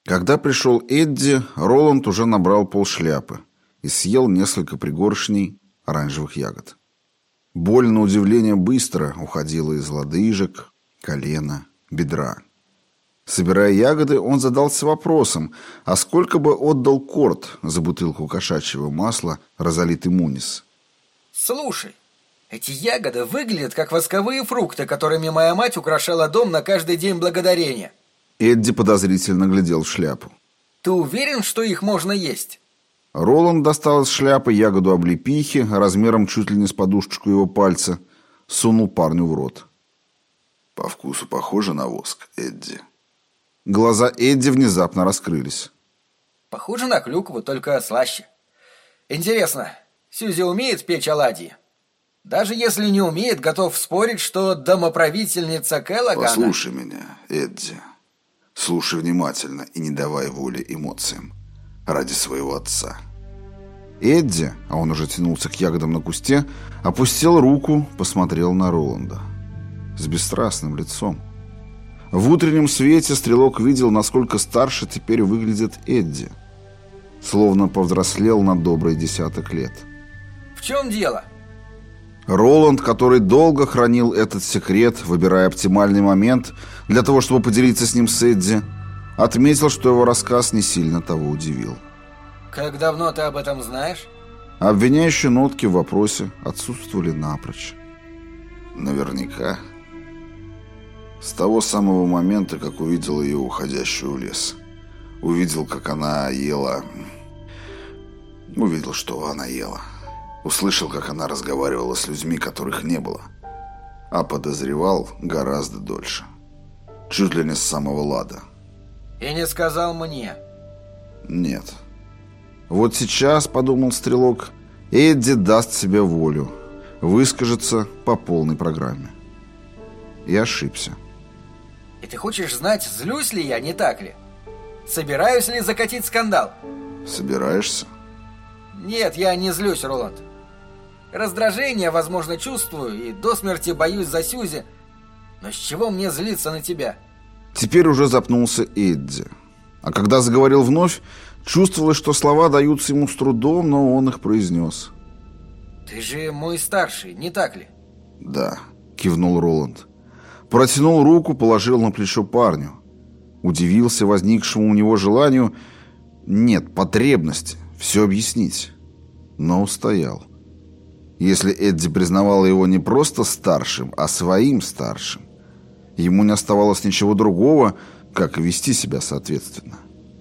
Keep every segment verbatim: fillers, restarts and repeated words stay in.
Когда пришел Эдди, Роланд уже набрал полшляпы и съел несколько пригоршней оранжевых ягод. Боль, на удивление, быстро уходила из лодыжек, колена, бедра. Собирая ягоды, он задался вопросом, а сколько бы отдал Корт за бутылку кошачьего масла Розалиты Мунис? Слушай, эти ягоды выглядят как восковые фрукты, которыми моя мать украшала дом на каждый день благодарения. Эдди подозрительно глядел в шляпу. Ты уверен, что их можно есть? Роланд достал из шляпы ягоду облепихи размером чуть ли не с подушечку его пальца, сунул парню в рот. По вкусу похоже на воск, Эдди. Глаза Эдди внезапно раскрылись. Похоже на клюкву, только слаще. Интересно, Сьюзи умеет печь оладьи? Даже если не умеет, готов спорить, что домоправительница Келлогана... Послушай меня, Эдди. Слушай внимательно и не давай воли эмоциям. Ради своего отца. Эдди, а он уже тянулся к ягодам на кусте, опустил руку, посмотрел на Роланда. С бесстрастным лицом. В утреннем свете стрелок видел, насколько старше теперь выглядит Эдди. Словно повзрослел на добрый десяток лет. В чем дело? Роланд, который долго хранил этот секрет, выбирая оптимальный момент для того, чтобы поделиться с ним с Эдди, отметил, что его рассказ не сильно того удивил. Как давно ты об этом знаешь? Обвиняющие нотки в вопросе отсутствовали напрочь. Наверняка. С того самого момента, как увидел ее уходящую в лес. Увидел, как она ела... Увидел, что она ела. Услышал, как она разговаривала с людьми, которых не было. А подозревал гораздо дольше. Чуть ли не с самого лада. И не сказал мне? Нет. Вот сейчас, подумал стрелок, Эдди даст себе волю. Выскажется по полной программе. И ошибся. И ты хочешь знать, злюсь ли я, не так ли? Собираюсь ли закатить скандал? Собираешься? Нет, я не злюсь, Роланд. Раздражение, возможно, чувствую и до смерти боюсь за Сьюзи. Но с чего мне злиться на тебя? Теперь уже запнулся Эдди. А когда заговорил вновь, чувствовалось, что слова даются ему с трудом, но он их произнес. Ты же мой старший, не так ли? Да, кивнул Роланд. Протянул руку, положил на плечо парню. Удивился возникшему у него желанию, нет, потребности, все объяснить. Но устоял. Если Эдди признавал его не просто старшим, а своим старшим, ему не оставалось ничего другого, как и вести себя соответственно.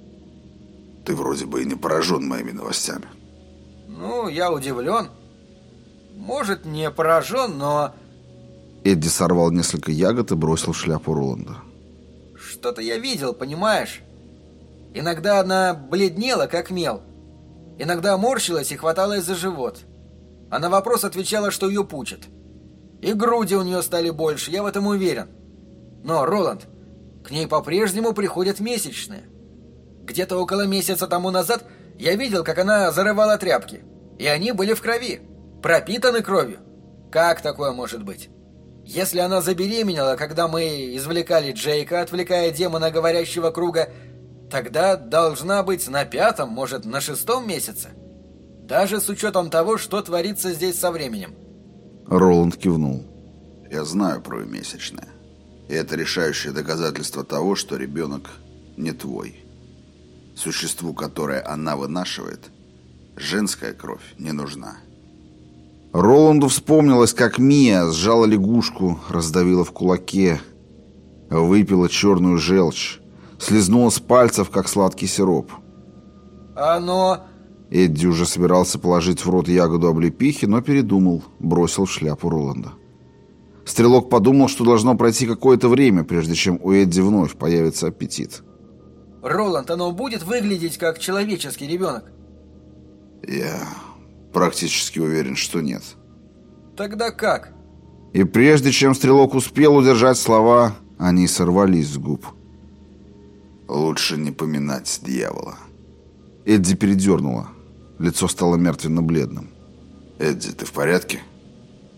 Ты вроде бы и не поражен моими новостями. Ну, я удивлен. Может, не поражен, но... Эдди сорвал несколько ягод и бросил в шляпу Роланда. Что-то я видел, понимаешь? Иногда она бледнела, как мел. Иногда морщилась и хваталась за живот. А на вопрос отвечала, что ее пучит. И груди у нее стали больше, я в этом уверен. Но, Роланд, к ней по-прежнему приходят месячные. Где-то около месяца тому назад я видел, как она зарывала тряпки. И они были в крови, пропитаны кровью. Как такое может быть? Если она забеременела, когда мы извлекали Джейка, отвлекая демона говорящего круга, тогда должна быть на пятом, может, на шестом месяце. Даже с учетом того, что творится здесь со временем. Роланд кивнул. Я знаю про месячное. И это решающее доказательство того, что ребенок не твой. Существу, которое она вынашивает, женская кровь не нужна. Роланду вспомнилось, как Мия сжала лягушку, раздавила в кулаке, выпила черную желчь, слизнула с пальцев, как сладкий сироп. Оно... Эдди уже собирался положить в рот ягоду облепихи, но передумал, бросил в шляпу Роланда. Стрелок подумал, что должно пройти какое-то время, прежде чем у Эдди вновь появится аппетит. Роланд, оно будет выглядеть как человеческий ребенок? Я практически уверен, что нет. Тогда как? И прежде чем стрелок успел удержать слова, они сорвались с губ. Лучше не поминать дьявола. Эдди передернуло. Лицо стало мертвенно-бледным. Эдди, ты в порядке?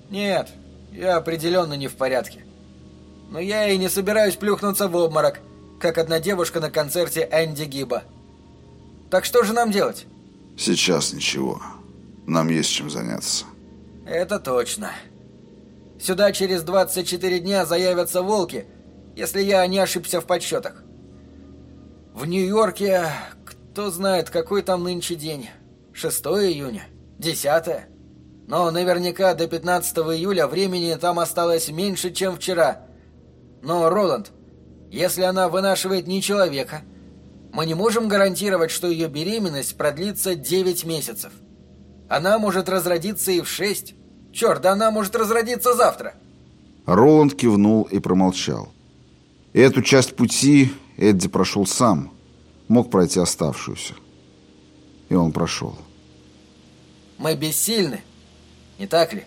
Нет, я определенно не в порядке. Но я и не собираюсь плюхнуться в обморок. как одна девушка на концерте Энди Гиба. Так что же нам делать? Сейчас ничего. Нам есть чем заняться. Это точно. Сюда через двадцать четыре дня заявятся волки, если я не ошибся в подсчетах. В Нью-Йорке, кто знает, какой там нынче день. шестое июня? десятое? Но наверняка до пятнадцатого июля времени там осталось меньше, чем вчера. Но, Роланд, если она вынашивает не человека, мы не можем гарантировать, что ее беременность продлится девять месяцев. Она может разродиться и в шесть. Черт, да она может разродиться завтра. Роланд кивнул и промолчал. Эту часть пути Эдди прошел сам. Мог пройти оставшуюся. И он прошел. Мы бессильны, не так ли?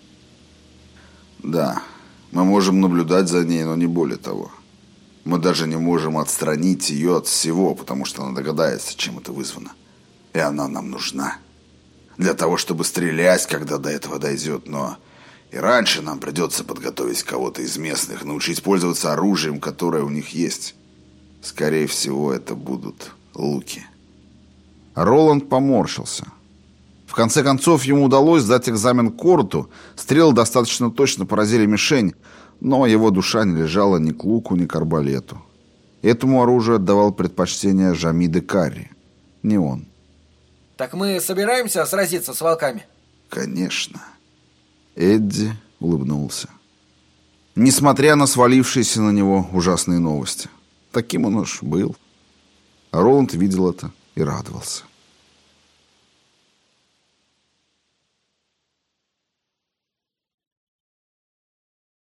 Да, мы можем наблюдать за ней, но не более того. Мы даже не можем отстранить ее от всего, потому что она догадается, чем это вызвано. И она нам нужна. Для того, чтобы стрелять, когда до этого дойдет. Но и раньше нам придется подготовить кого-то из местных, научить пользоваться оружием, которое у них есть. Скорее всего, это будут луки. Роланд поморщился. В конце концов, ему удалось сдать экзамен Корту. Стрелы достаточно точно поразили мишень, но его душа не лежала ни к луку, ни к арбалету. Этому оружию отдавал предпочтение Жамиде Карри. Не он. Так мы собираемся сразиться с волками? Конечно. Эдди улыбнулся. Несмотря на свалившиеся на него ужасные новости. Таким он уж был. А Роланд видел это и радовался.